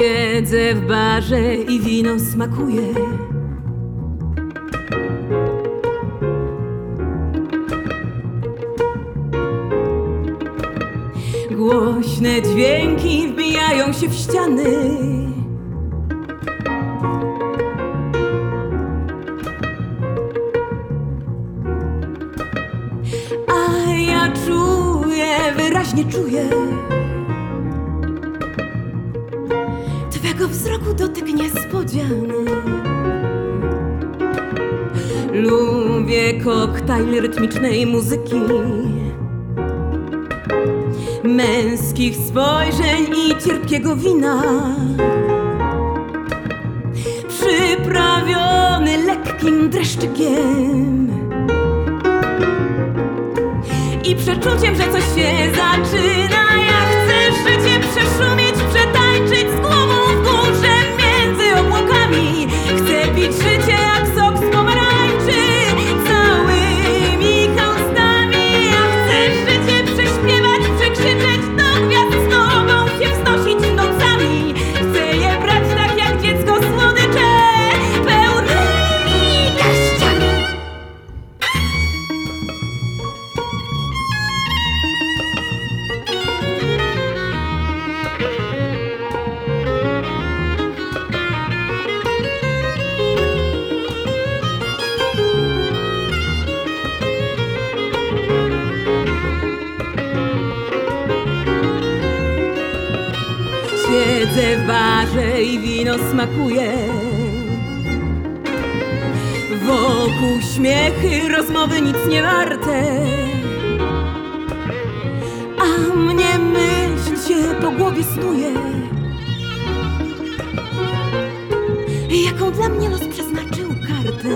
Siedzę w barze i wino smakuje. Głośne dźwięki wbijają się w ściany. A ja czuję, wyraźnie czuję twego wzroku dotyk niespodziany. Lubię koktajl rytmicznej muzyki, męskich spojrzeń i cierpkiego wina, przyprawiony lekkim dreszczykiem i przeczuciem, że coś się zaczyna. Ja chcę życie przeszumieć, przetańczyć z głową w górze między obłokami. Chcę pić życie jak sok z pomarańczy całymi chełstami. Ja chcę życie prześpiewać, przekrzyczeć do gwiazd, z tobą się wznosić nocami. Chcę je brać tak jak dziecko słodycze pełnymi garściami. Siedzę w barze i wino smakuje. Wokół śmiechy, rozmowy nic nie warte, a mnie myśl się po głowie snuje. Jaką dla mnie los przeznaczył kartę?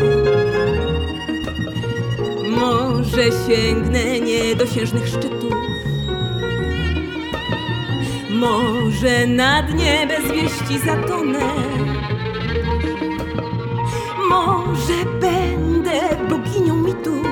Może sięgnę niedosiężnych szczytów, może na dnie bez wieści zatonę, może będę boginią mitów,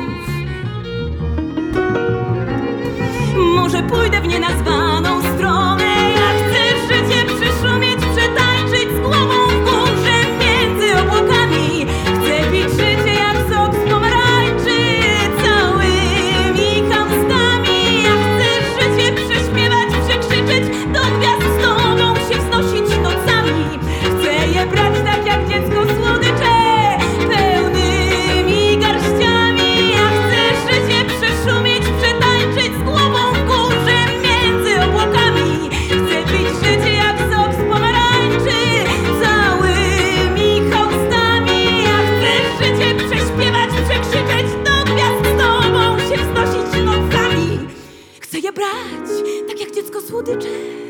może pójdę w nienazwaną stronę. Ja chcę życie przeszumieć, przetańczyć z głową w górze między obłokami. Chcę pić życie jak sok z pomarańczy całymi chełstami. Ja chcę życie prześpiewać, przekrzyczeć do gwiazd, z tobą się wznosić nocami. Chcę je brać tak jak dziecko słodycze pełnymi garściami. Ja chcę życie przeszumieć, przetańczyć z głową w górze między obłokami. Chcę pić życie jak sok z pomarańczy całymi chełstami. Ja chcę życie prześpiewać, przekrzyczeć do gwiazd, z tobą się wznosić nocami. Chcę je brać tak jak dziecko słodycze